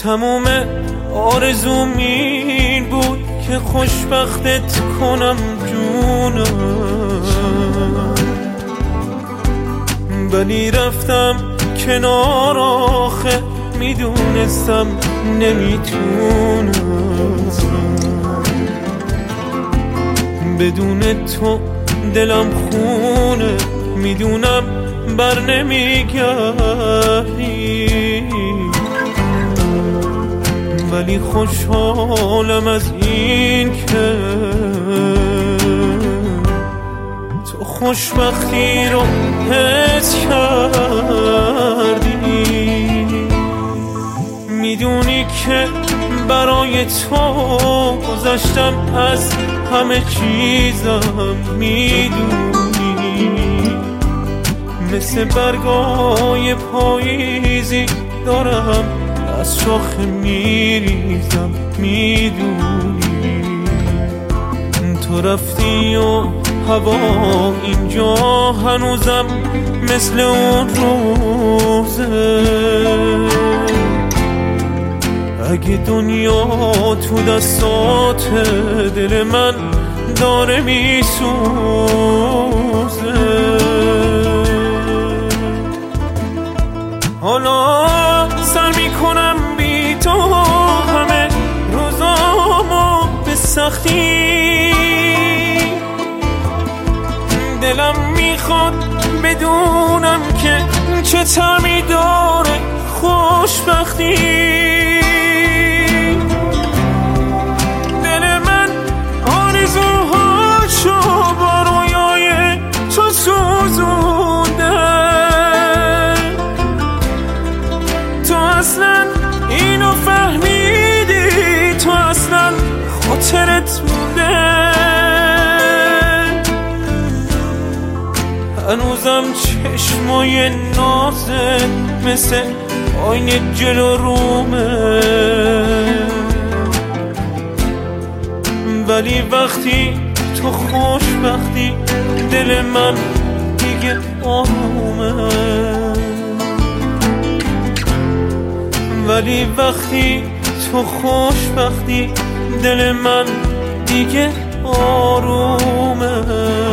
تموم آرزوم این بود که خوشبختت کنم جونم، ولی رفتم کنار آخه میدونستم نمیتونم. بدون تو دلم خونه، میدونم بر نمیگردی، ولی خوشحالم از این که تو خوشبختی رو حس کردی. میدونی که برای تو گذشتم از همه چیزم، میدونی مثل برگای پاییزی دارم از شاخه میریزم، میدونی تو رفتی و هوا اینجا هنوزم مثل اون روزه. اگه دنیا تو دستات دل من داره میسوزه، حالا سر میکنم بی تو همه روزامو به سختی. دلم میخواد بدونم که چه طعمی داره خوشبختی. دل من آرزوهاشو با رویای تو سوزونده. تو اصلا اینو فهمیدی، تو اصلا خاطرت مونده. هنوزم چشمای نازت مثل آینه جلو رومه، ولی وقتی تو خوشبختی دل من دیگه آرومه. ولی وقتی تو خوشبختی دل من دیگه آرومه.